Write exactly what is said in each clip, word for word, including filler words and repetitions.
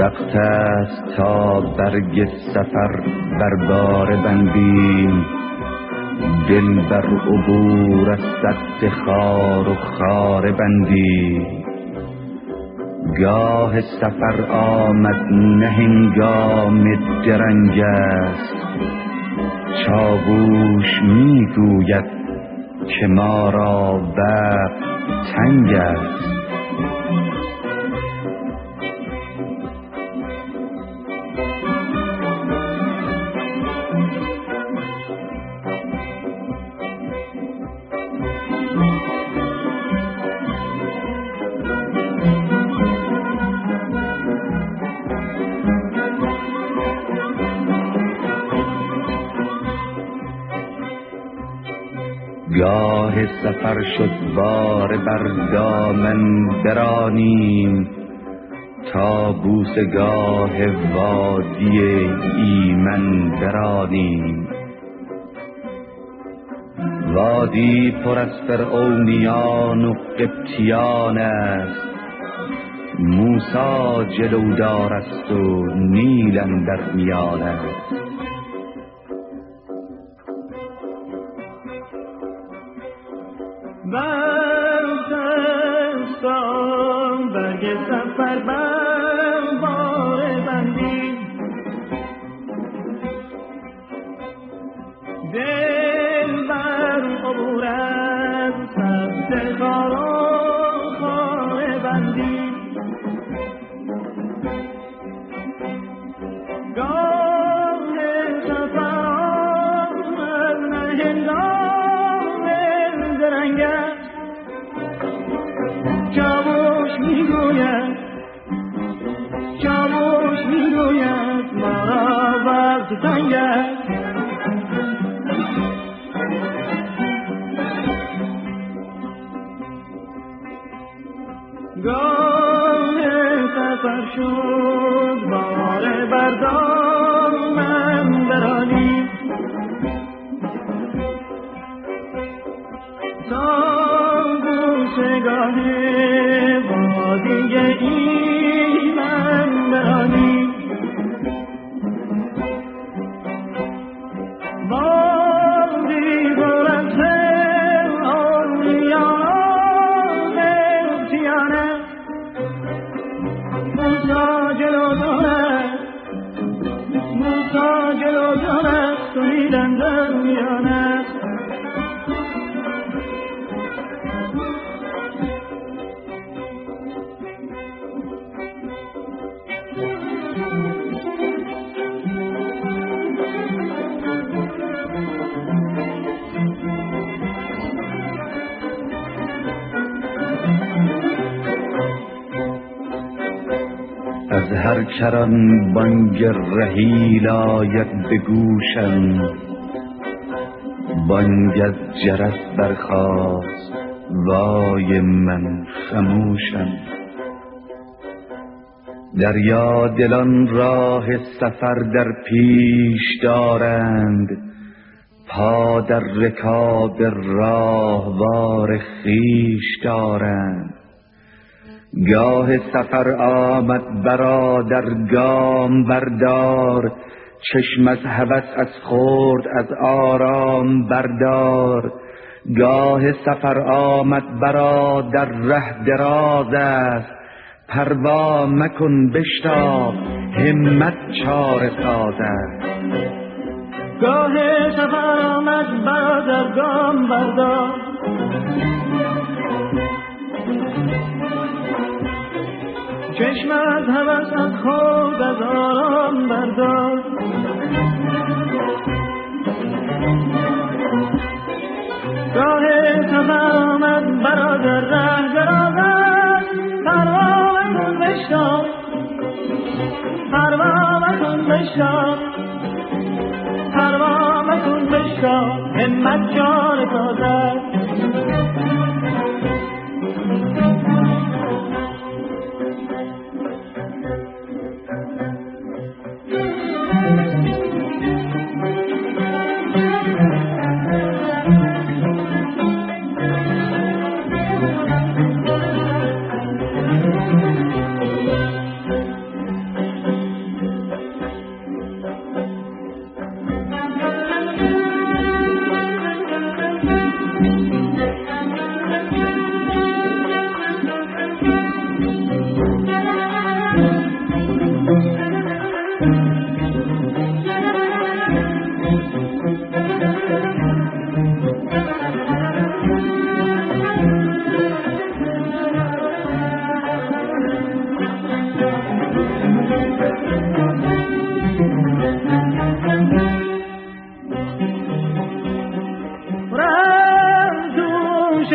وقت است تا برگ سفر بر بار بندیم، دل بر عبور از سد خار و خاره بندیم. گاه سفر آمد نه هنگام درنگ است، چاووش می گوید که ما را وقت تنگ است. گاه سفر شد بار بر دامن برانیم، تا بوسگاه وادی ایمن برانیم. وادی پر از فرعونیان و قبطیان است، موسی جلودار است و نیل اندر میان است. برستان برگ سفر بر بار بندی، دل بر عبور از سد خار و خاره بندی. گاه سفر آمد نه هنگام درنگ است، چاووش میگوید چاووش میگوید ما را وقت تنگ است. گاه سفر شد بار بردار من برانی، تا بوسگاه وادی ایمن برانی. وادی پر از فرعونیان قبطیان است، موسی جلودار است، موسی جلودار است و نیل اندر میان است. از هر کران بانگ رحیل آید به گوشم، بانگ از جرس برخاست وای من خموشم. دریا دلان راه سفر در پیش دارند، پا در رکاب راهوار خویش دارند. گاه سفر آمد برادر گام بردار، چشم از هوس از خورد از آرام بردار. گاه سفر آمد برادر ره دراز است، پروا مکن بشتاب همت چاره ساز است. گاه سفر آمد برادر گام بردار، چشم از هوس از خود از آرام بردار. گاه سفر آمد برادر ره دراز است، پروا مکن بشتاب پروا مکن بشتاب پروا مکن بشتاب همت چاره ساز است.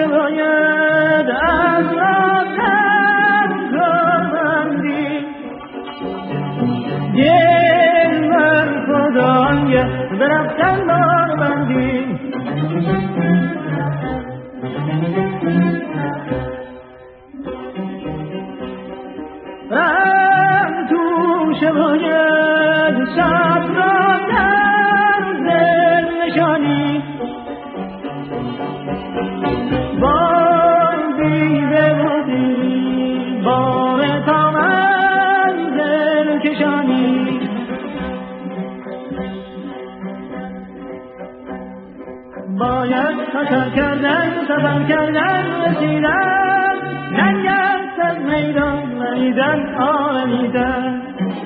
شباید از رفتن کارمندی دل بر خدای برفتن باربندی رم تو شباید شب را در دل نشانی بازی به بازی بار تا منزل کشانی باید خطر کردن سفر کردن رسیدن ننگ است از میدان وریدن آرمیدن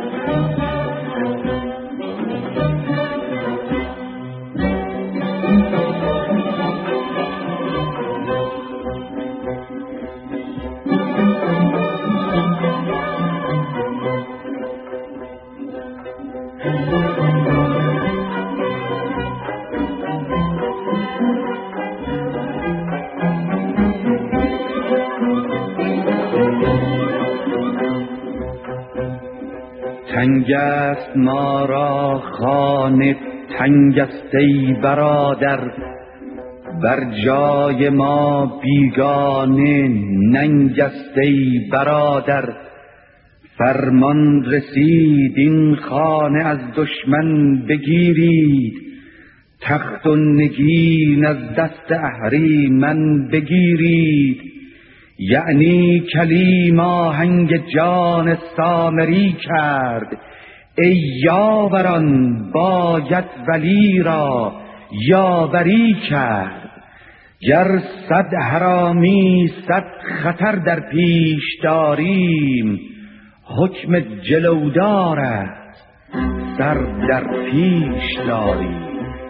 تنگ است ما را خانه تنگ است ای برادر بر جای ما بیگانه ننگ است ای برادر فرمان رسید این خانه از دشمن بگیرید تخت و نگین از دست اهریمن بگیرید یعنی کلیم آهنگ جان سامری کرد ای یاوران باید ولی را یاوری کرد گر صد حرامی صد خطر در پیش داریم حکم جلودار است سر در پیش داریم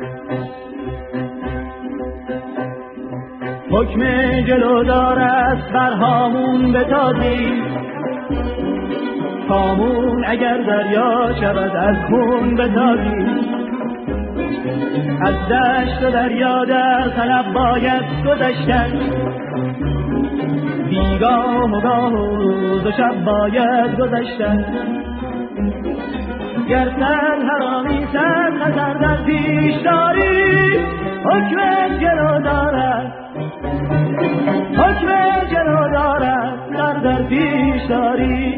حکم جلودار است بر هامون بتازیم هامون اگر دریا شود از خون بتازیم از دشت و دریا در طلب باید گذشتن بیگاه و گاه و روز و شب باید گذشتن گر سر حرامی سر خطر در پیش داری حکم جلودار است حکم جلودار است سر در پیش داری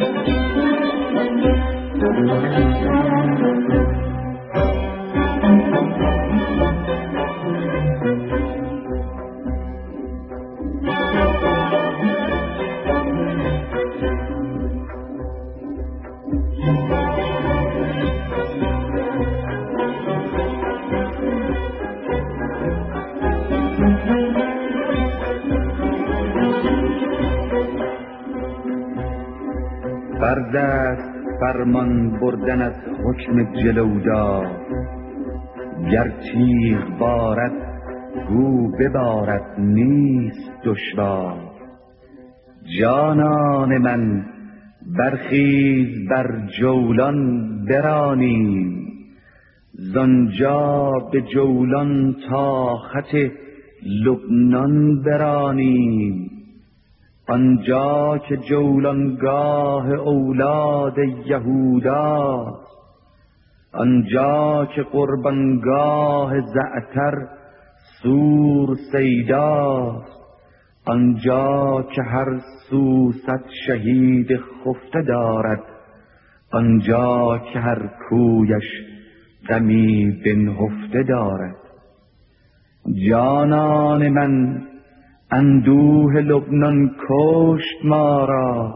فرض است فرمان بردن از حکم جلودار گر تیغ بارد گو ببارد نیست دشوار جانان من برخیز بر جولان برانیم زانجا به جولان تا خط لبنان برانیم آنجا که جولانگاه اولاد یهوداست آنجا که قربانگاه زعتر سور صیداست آنجا که هر سو صد شهید خفته دارد آنجا که هر کویش غمی بنهفته دارد جانان من اندوه لبنان کشت ما را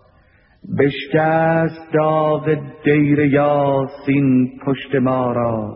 بشکست داغ دیر یاسین پشت ما را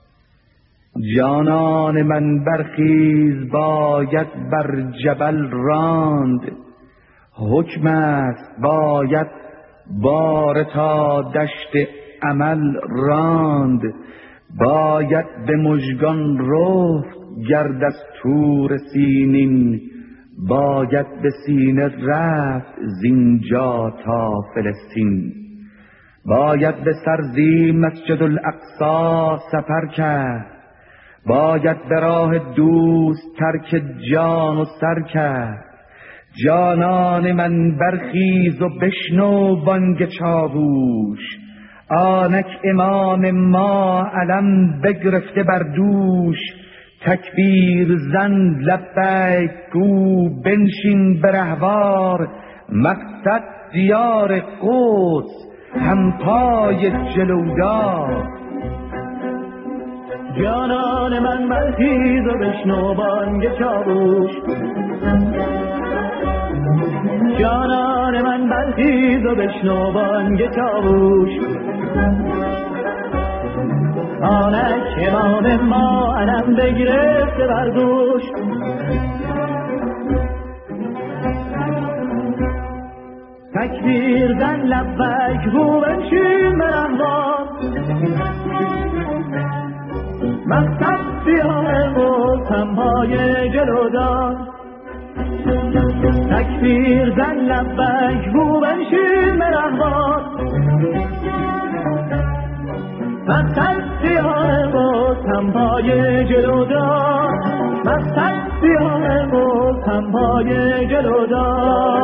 جانان من برخیز باید بر جبل راند حکم است باید بار تا دشت عمل راند باید به مژگان رفت گرد از تور سینین باید به سینه رفت زینجا تا فلسطین باید به سرزی مسجد الاقصی سفر کرد باید به راه دوست ترک جان و سر کرد. جانان من برخیز و بشنو بانگ چاووش. آنک امام ما علم بگرفته بر دوش. تکبیر زن لبیک گو بنشین به رهوار. مقصد دیار قدس همپای جلودار. جانان من برخیز و بشنو بانگ چاووش. جانان من برخیز و بشنو بانگ چاووش. آنک امام ما علم بگرفته بر دوش. تکبیر زن لبیک گو بنشین به رهوار. مقصد دیار قدس همپای جلودار. تکبیر زن لبیک گو بنشین به رهوار. مقصد دیار قدس همپای جلودار. مقصد دیار قدس همپای جلودار.